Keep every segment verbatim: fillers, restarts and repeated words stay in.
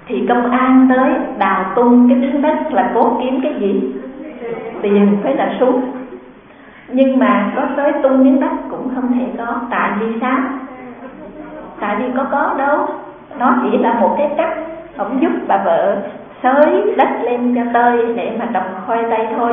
thì công an tới đào tung cái miếng đất là cố kiếm cái gì? Tiền với là súng. Nhưng mà có tới tung miếng đất cũng không thể có. Tại vì sao? Tại vì có có đâu. Nó chỉ là một cái cách ông giúp bà vợ xới đất lên cho tơi để mà trồng khoai tây thôi.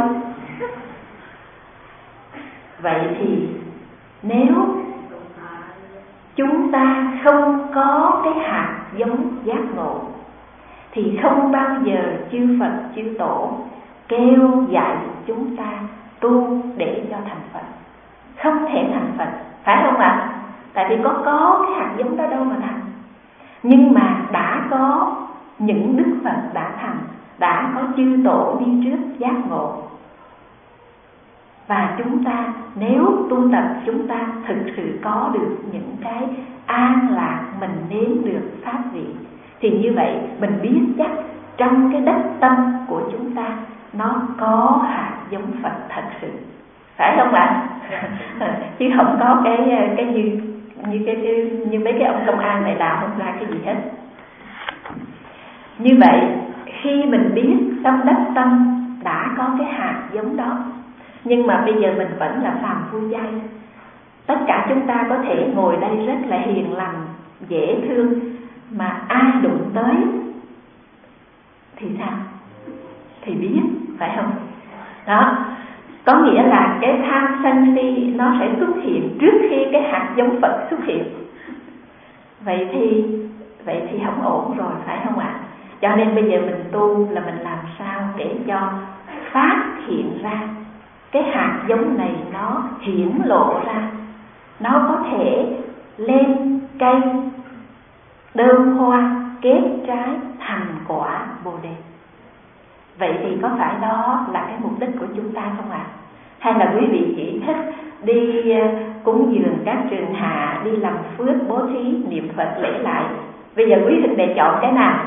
Vậy thì nếu chúng ta không có cái hạt giống giác ngộ thì không bao giờ chư Phật chư Tổ kêu dạy chúng ta tu để cho thành Phật. Không thể thành Phật, phải không ạ? Tại vì có có cái hạt giống đó đâu mà thành. Nhưng mà đã có những Đức Phật đã thành, đã có chư Tổ đi trước giác ngộ. Và chúng ta nếu tu tập, chúng ta thực sự có được những cái an lạc mình nếm được pháp vị, thì như vậy mình biết chắc trong cái đất tâm của chúng ta nó có hạt giống Phật thật sự, phải không ạ? Chứ không có cái cái như như cái, cái như mấy cái ông công an này đào không ra cái gì hết. Như vậy khi mình biết trong đất tâm đã có cái hạt giống đó, nhưng mà bây giờ mình vẫn là phàm phu giai. Tất cả chúng ta có thể ngồi đây rất là hiền lành, dễ thương, mà ai đụng tới thì sao? Thì biết, phải không? Đó, có nghĩa là cái tham sân si nó sẽ xuất hiện trước khi cái hạt giống Phật xuất hiện. Vậy thì vậy thì không ổn rồi, phải không ạ? Cho nên bây giờ mình tu là mình làm sao để cho phát hiện ra cái hạt giống này nó hiển lộ ra, nó có thể lên cây đơm hoa kết trái thành quả Bồ Đề. Vậy thì có phải đó là cái mục đích của chúng ta không ạ? Hay là quý vị chỉ thích đi cúng dường các trường hạ, đi làm phước bố thí, niệm Phật lễ lại? Bây giờ quý vị để chọn cái nào?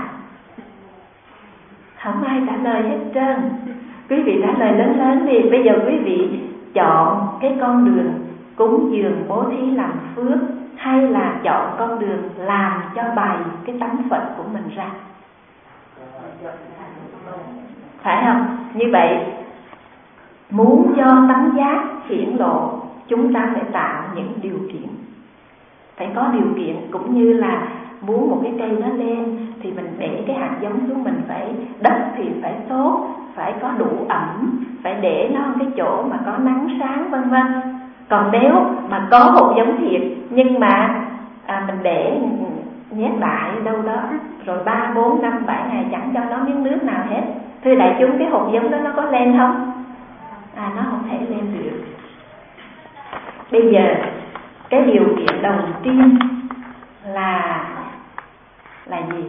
Không ai trả lời hết trơn. Quý vị trả lời lớn lớn đi. Bây giờ quý vị chọn cái con đường cúng dường bố thí làm phước, hay là chọn con đường làm cho bày cái tánh Phật của mình ra? Phải không? Như vậy muốn cho tánh giác hiển lộ, chúng ta phải tạo những điều kiện. Phải có điều kiện, cũng như là muốn một cái cây nó lên thì mình để cái hạt giống xuống, mình phải đất thì phải tốt, phải có đủ ẩm, phải để nó cái chỗ mà có nắng sáng vân vân. Còn nếu mà có hột giống thiệt nhưng mà à, mình để nhét lại đâu đó rồi ba bốn năm bảy ngày chẳng cho nó miếng nước nào hết, thưa đại chúng, cái hột giống đó nó có lên không? À, nó không thể lên được. Bây giờ cái điều kiện đầu tiên là là gì?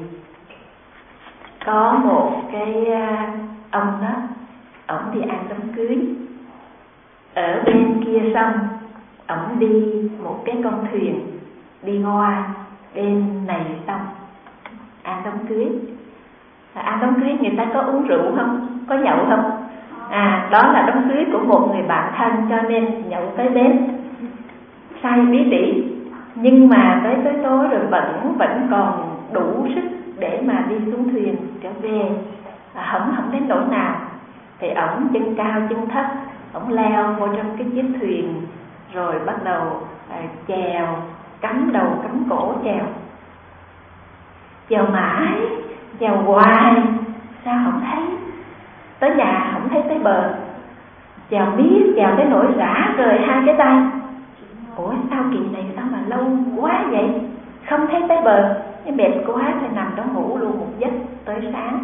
Có một cái ông đó, ổng đi ăn đám cưới ở bên kia sông, ổng đi một cái con thuyền đi qua bên này sông ăn đám cưới. Ăn đám cưới người ta có uống rượu không? Có nhậu không? À, đó là đám cưới của một người bạn thân, cho nên nhậu tới bến say bí tỉ, nhưng mà tới tới tối rồi vẫn vẫn còn đủ sức để mà đi xuống thuyền trở về, à, không không đến nỗi nào. Thì ổng chân cao chân thấp, ổng leo vô trong cái chiếc thuyền rồi bắt đầu à, chèo, cắm đầu cắm cổ chèo, chèo mãi, chèo hoài, sao không thấy tới nhà, không thấy tới bờ, chèo miết, chèo tới nỗi rã rời hai cái tay. Ủa sao kỳ này sao mà lâu quá vậy, không thấy tới bờ, cái mệt quá thì nằm đó ngủ luôn một giấc tới sáng.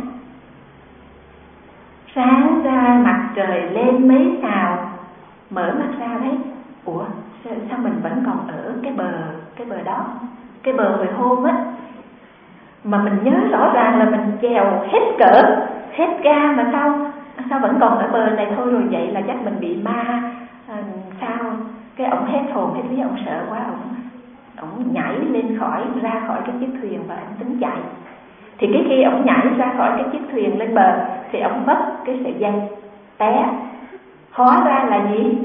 Sáng ra mặt trời lên mấy xào, mở mắt ra thấy, ủa sao, sao mình vẫn còn ở cái bờ cái bờ đó, cái bờ hồi hôm á, mà mình nhớ rõ ràng là mình chèo hết cỡ, hết ga mà sao sao vẫn còn ở bờ này thôi. Rồi vậy là chắc mình bị ma à, sao? Cái ổng hết hồn hết vía, ổng sợ quá, ổng ổng nhảy lên khỏi ra khỏi cái chiếc thuyền và ổng tính chạy. Thì cái khi ổng nhảy ra khỏi cái chiếc thuyền lên bờ thì ổng mất cái sợi dây, té. Hóa ra là gì?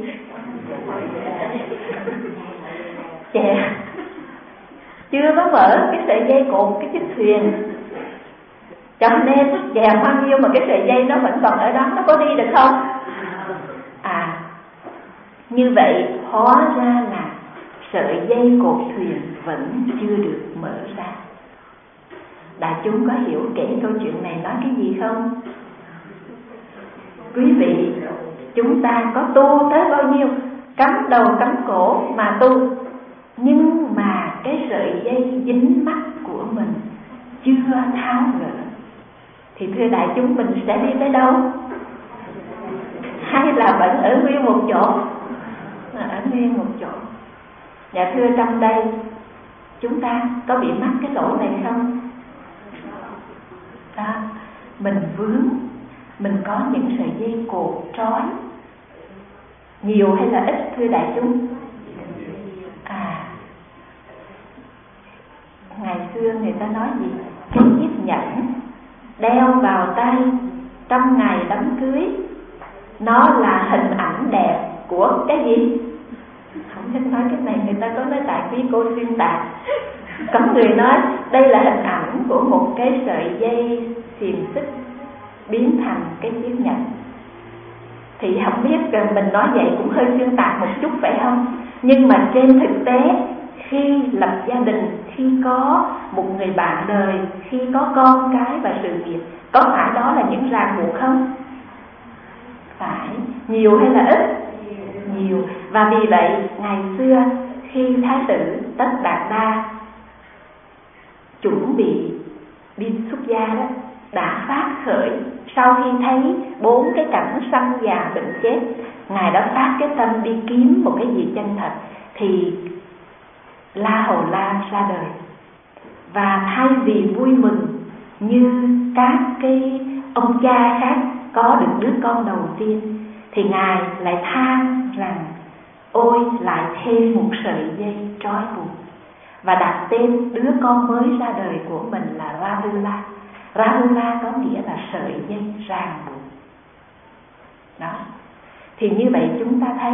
Chè chưa có mở cái sợi dây cột cái chiếc thuyền. Cho nên dèo bao nhiêu mà cái sợi dây nó vẫn còn ở đó, nó có đi được không? À, như vậy hóa ra là sợi dây cột thuyền vẫn chưa được mở ra. Đại chúng có hiểu kể câu chuyện này nói cái gì không? Quý vị, chúng ta có tu tới bao nhiêu, cắm đầu cắm cổ mà tu, nhưng mà cái sợi dây dính mắc của mình chưa tháo gỡ, thì thưa đại chúng, mình sẽ đi tới đâu? Hay là vẫn ở nguyên một chỗ? Ở nguyên một chỗ. Dạ thưa, trong đây chúng ta có bị mắc cái lỗi này không? Đó, mình vướng, mình có những sợi dây cột trói, nhiều hay là ít thưa đại chúng? À, ngày xưa người ta nói gì? Cái chiếc nhẫn đeo vào tay trong ngày đám cưới, nó là hình ảnh đẹp của cái gì? Không thích nói cái này, người ta có nói tại quý cô xuyên tạc. Có người nói đây là hình ảnh của một cái sợi dây xiềng xích biến thành cái chiếc nhẫn. Thì không biết mình nói vậy cũng hơi xuyên tạc một chút phải không? Nhưng mà trên thực tế, khi lập gia đình, khi có một người bạn đời, khi có con cái và sự nghiệp, có phải đó là những ràng buộc không? Phải. Nhiều hay là ít? Nhiều. Và vì vậy ngày xưa khi Thái tử Tất Đạt Đa chuẩn bị đi xuất gia đó, đã phát khởi, sau khi thấy bốn cái cảnh sanh già bệnh chết, ngài đã phát cái tâm đi kiếm một cái gì chân thật, thì La Hầu La ra đời. Và thay vì vui mừng như các cái ông cha khác có được đứa con đầu tiên, thì ngài lại than rằng ôi lại thêm một sợi dây trói buộc, và đặt tên đứa con mới ra đời của mình là Rahula. Rahula có nghĩa là sợi dây ràng buộc. Đó. Thì như vậy chúng ta thấy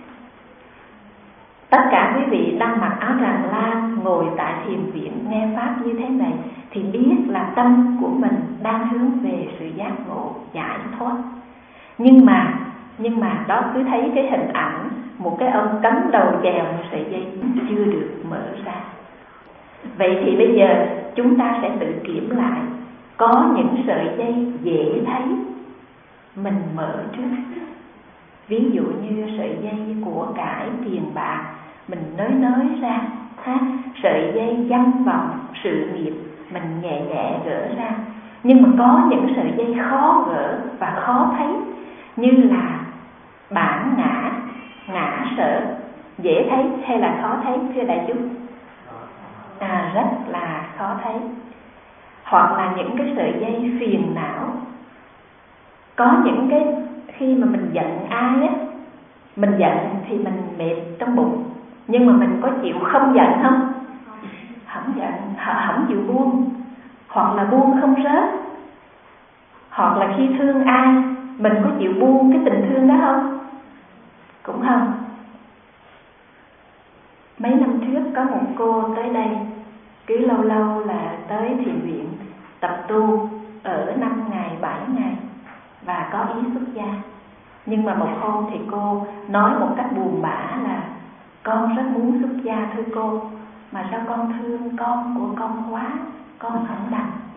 tất cả quý vị đang mặc áo tràng lam ngồi tại thiền viện nghe pháp như thế này, thì biết là tâm của mình đang hướng về sự giác ngộ, giải thoát. Nhưng mà nhưng mà đó cứ thấy cái hình ảnh một cái ông cắm đầu chèo một sợi dây chưa được mở ra. Vậy thì bây giờ chúng ta sẽ tự kiểm lại, có những sợi dây dễ thấy mình mở trước. Ví dụ như sợi dây của cải tiền bạc mình nới nới ra ha, sợi dây danh vọng sự nghiệp mình nhẹ nhẹ gỡ ra. Nhưng mà có những sợi dây khó gỡ và khó thấy, như là bản ngã, ngã sở, dễ thấy hay là khó thấy thưa đại chúng? À, rất là khó thấy. Hoặc là những cái sợi dây phiền não. Có những cái khi mà mình giận ai á, mình giận thì mình mệt trong bụng, nhưng mà mình có chịu không giận không? Không giận, không chịu buông, hoặc là buông không rớt. Hoặc là khi thương ai, mình có chịu buông cái tình thương đó không? Cũng không. Mấy năm trước có một cô tới đây, cứ lâu lâu là tới thiền viện tập tu ở năm ngày, bảy ngày và có ý xuất gia. Nhưng mà một hôm thì cô nói một cách buồn bã là con rất muốn xuất gia thưa cô, mà sao con thương con của con quá, con không đành.